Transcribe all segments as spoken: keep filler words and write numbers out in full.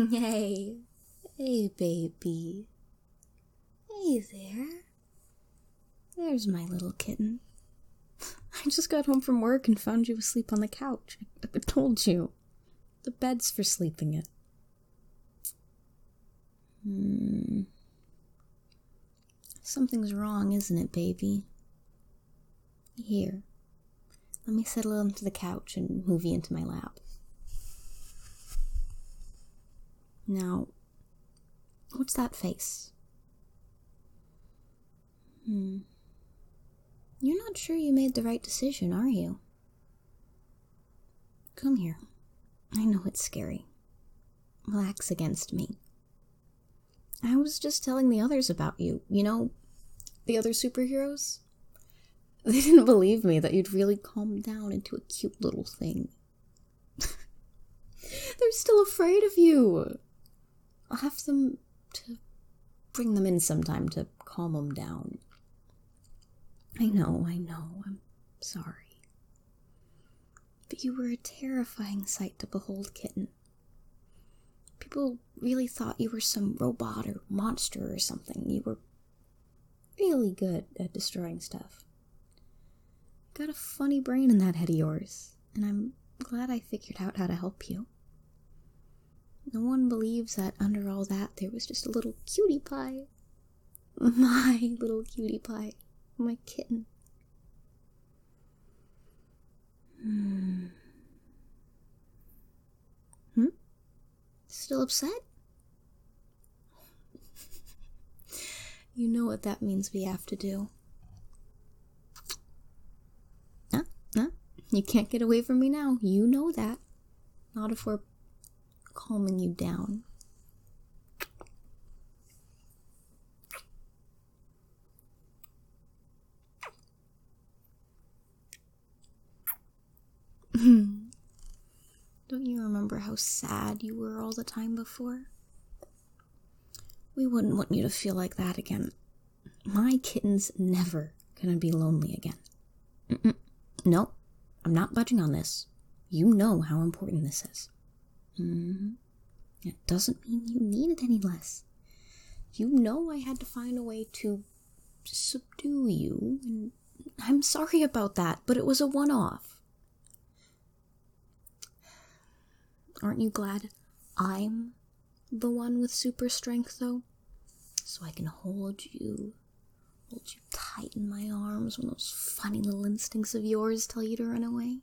Hey. Hey, baby. Hey there. There's my little kitten. I just got home from work and found you asleep on the couch. I told you. The bed's for sleeping in. Hmm. Something's wrong, isn't it, baby? Here. Let me settle into the couch and move you into my lap. Now, what's that face? Hmm. You're not sure you made the right decision, are you? Come here. I know it's scary. Relax against me. I was just telling the others about you. You know, the other superheroes? They didn't believe me that you'd really calm down into a cute little thing. They're still afraid of you. I'll have them to bring them in sometime to calm them down. I know, I know, I'm sorry. But you were a terrifying sight to behold, kitten. People really thought you were some robot or monster or something. You were really good at destroying stuff. Got a funny brain in that head of yours, and I'm glad I figured out how to help you. No one believes that under all that there was just a little cutie pie. My little cutie pie. My kitten. Hmm. Hmm? Still upset? You know what that means we have to do. Huh? Huh? You can't get away from me now. You know that. Not if we're calming you down. Don't you remember how sad you were all the time before? We wouldn't want you to feel like that again. My kitten's never gonna be lonely again. Mm-mm. No, I'm not budging on this. You know how important this is. Mm-hmm. It doesn't mean you need it any less. You know I had to find a way to subdue you, and I'm sorry about that, but it was a one-off. Aren't you glad I'm the one with super strength, though? So I can hold you, hold you tight in my arms when those funny little instincts of yours tell you to run away?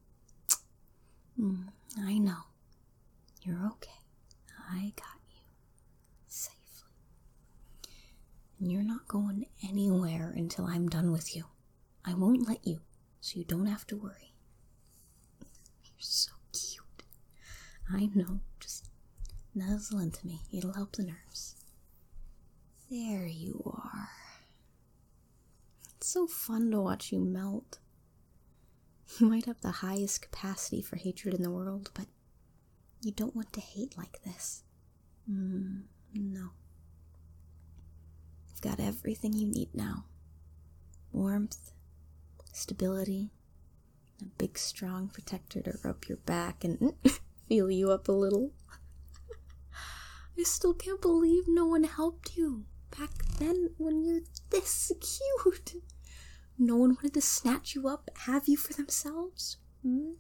Mm, I know. You're okay. I got you. Safely. And you're not going anywhere until I'm done with you. I won't let you, so you don't have to worry. You're so cute. I know. Just nuzzle into me. It'll help the nerves. There you are. It's so fun to watch you melt. You might have the highest capacity for hatred in the world, but you don't want to hate like this. Mm, no. You've got everything you need now. Warmth, stability, a big strong protector to rub your back and feel you up a little. I still can't believe no one helped you back then when you're this cute. No one wanted to snatch you up, have you for themselves? Hmm?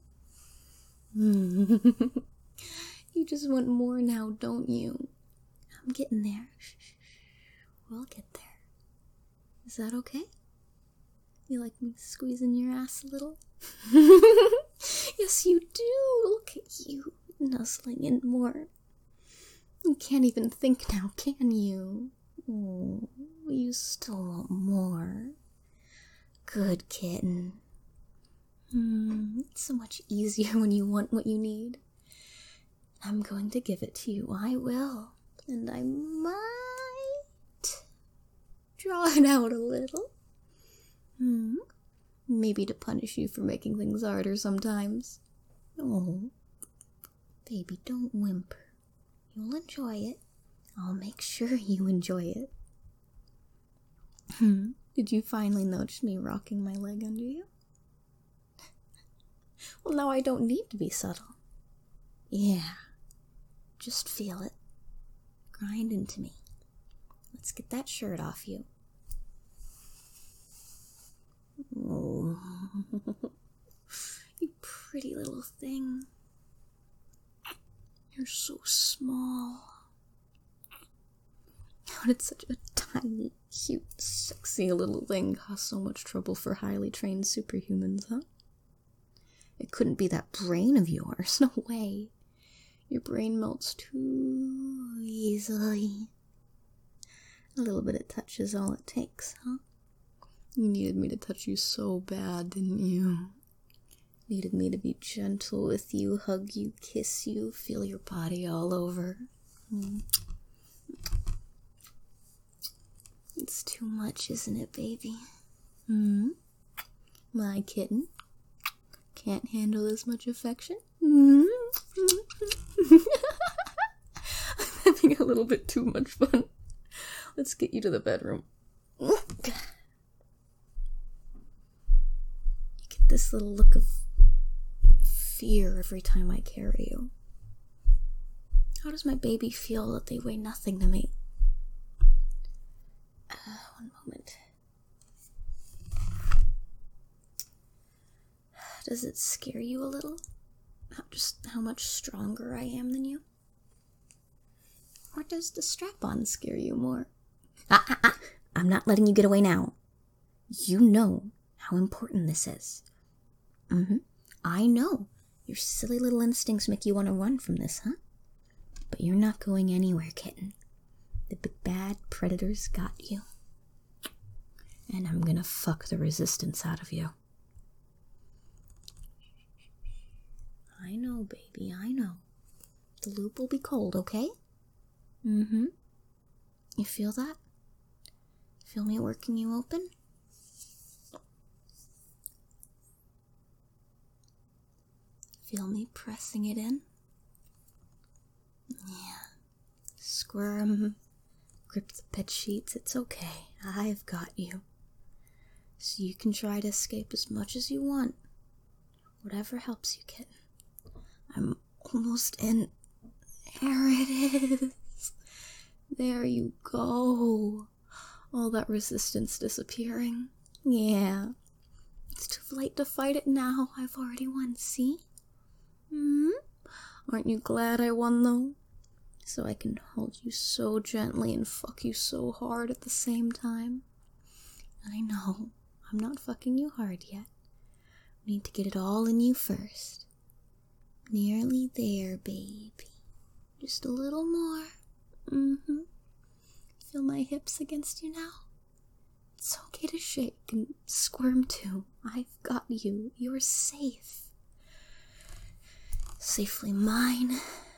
You just want more now, don't you? I'm getting there. Shh, shh, shh. We'll get there. Is that okay? You like me squeezing your ass a little? Yes, you do. Look at you, nuzzling in more. You can't even think now, can you? Oh, you still want more. Good kitten. Hmm, it's so much easier when you want what you need. I'm going to give it to you. I will. And I might draw it out a little. Hmm. Maybe to punish you for making things harder sometimes. Oh, baby, don't whimper. You'll enjoy it. I'll make sure you enjoy it. Hmm. Did you finally notice me rocking my leg under you? Well, now I don't need to be subtle. Yeah. Just Just feel it. Grind into me. Let's get that shirt off you. Oh, you pretty little thing. You're so small. How did such a tiny, cute, sexy little thing cause so much trouble for highly trained superhumans, huh? It couldn't be that brain of yours, no way. Your brain melts too easily. A little bit of touch is all it takes, huh? You needed me to touch you so bad, didn't you? Needed me to be gentle with you, hug you, kiss you, feel your body all over. Mm. It's too much, isn't it, baby? Hmm? My kitten can't handle as much affection? Hmm? I'm having a little bit too much fun. Let's get you to the bedroom. You get this little look of fear every time I carry you. How does my baby feel that they weigh nothing to me? Uh, one moment. Does it scare you a little? How, just how much stronger I am than you? Or does the strap-on scare you more? Ah, ah, ah. I'm not letting you get away now. You know how important this is. Mm-hmm. I know. Your silly little instincts make you want to run from this, huh? But you're not going anywhere, kitten. The big bad predator's got you. And I'm gonna fuck the resistance out of you. I know, baby, I know. The loop will be cold, okay? Mm-hmm. You feel that? Feel me working you open? Feel me pressing it in? Yeah. Squirm. Grip the bed sheets. It's okay. I've got you. So you can try to escape as much as you want. Whatever helps you, kitten. I'm almost in. There it is. There you go. All that resistance disappearing. Yeah. It's too late to fight it now. I've already won, see? Hmm? Aren't you glad I won, though? So I can hold you so gently and fuck you so hard at the same time. I know. I'm not fucking you hard yet. We need to get it all in you first. Nearly there, baby. Just a little more. Mm-hmm. Feel my hips against you now? It's okay to shake and squirm too. I've got you. You're safe. Safely mine.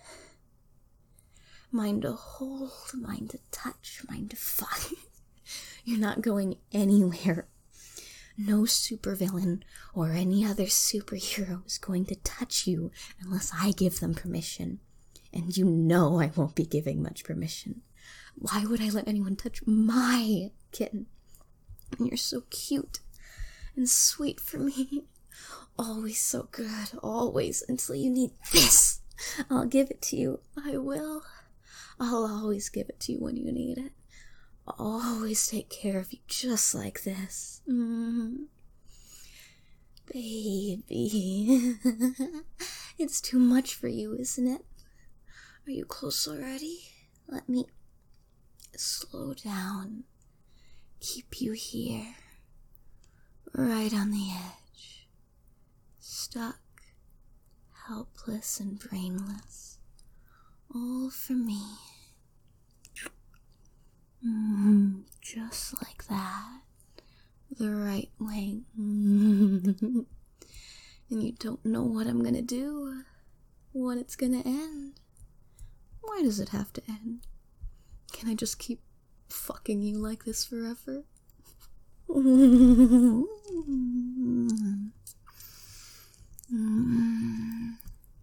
Mine to hold, mine to touch, mine to fight. You're not going anywhere. No supervillain or any other superhero is going to touch you unless I give them permission. And you know I won't be giving much permission. Why would I let anyone touch my kitten? And you're so cute and sweet for me. Always so good, always, until you need this. I'll give it to you. I will. I'll always give it to you when you need it. I'll always take care of you just like this. Mm. Baby. It's too much for you, isn't it? Are you close already? Let me slow down. Keep you here. Right on the edge. Stuck. Helpless and brainless. All for me. Mm-hmm. Just like that. The right way. Mm-hmm. And you don't know what I'm gonna do. When it's gonna end. Why does it have to end? Can I just keep fucking you like this forever? Mm-hmm. Mm-hmm.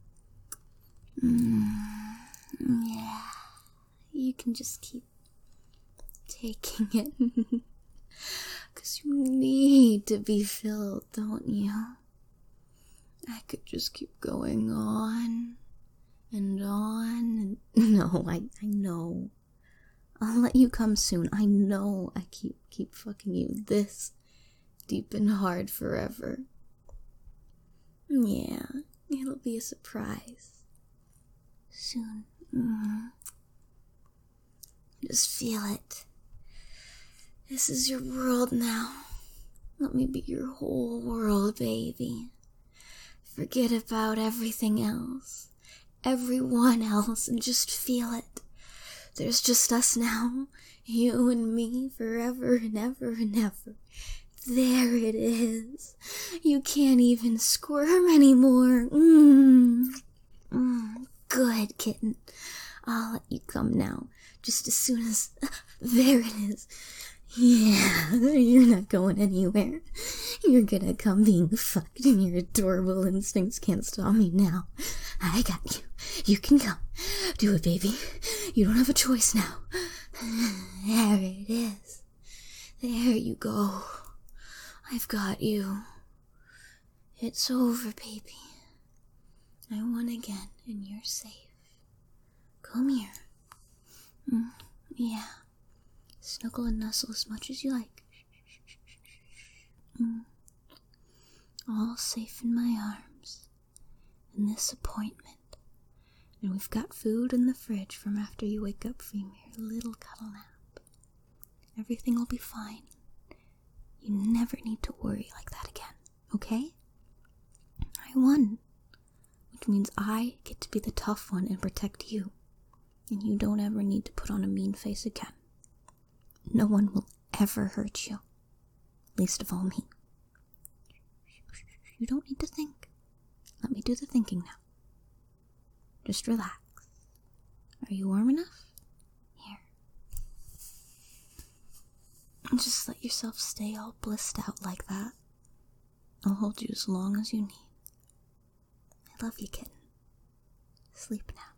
Mm-hmm. Yeah. You can just keep taking it. Because you need to be filled, don't you? I could just keep going on and on and know, I, I know. I'll let you come soon. I know I keep keep fucking you this deep and hard forever. Yeah, it'll be a surprise. Soon. Mm. Just feel it. This is your world now. Let me be your whole world, baby. Forget about everything else, everyone else, and just feel it. There's just us now, you and me, forever and ever and ever. There it is. You can't even squirm anymore. Mm. Mm. Good, kitten. I'll let you come now, just as soon as... There it is. Yeah, you're not going anywhere. You're gonna come being fucked, and your adorable instincts can't stop me now. I got you. You can come. Do it, baby. You don't have a choice now. There it is. There you go. I've got you. It's over, baby. I won again, and you're safe. Come here. Mm, yeah. Snuggle and nuzzle as much as you like. Mm. All safe in my arms. In this appointment. And we've got food in the fridge from after you wake up from your little cuddle nap. Everything will be fine. You never need to worry like that again, okay? I won. Which means I get to be the tough one and protect you. And you don't ever need to put on a mean face again. No one will ever hurt you. Least of all me. You don't need to think. Let me do the thinking now. Just relax. Are you warm enough? Here. Just let yourself stay all blissed out like that. I'll hold you as long as you need. I love you, kitten. Sleep now.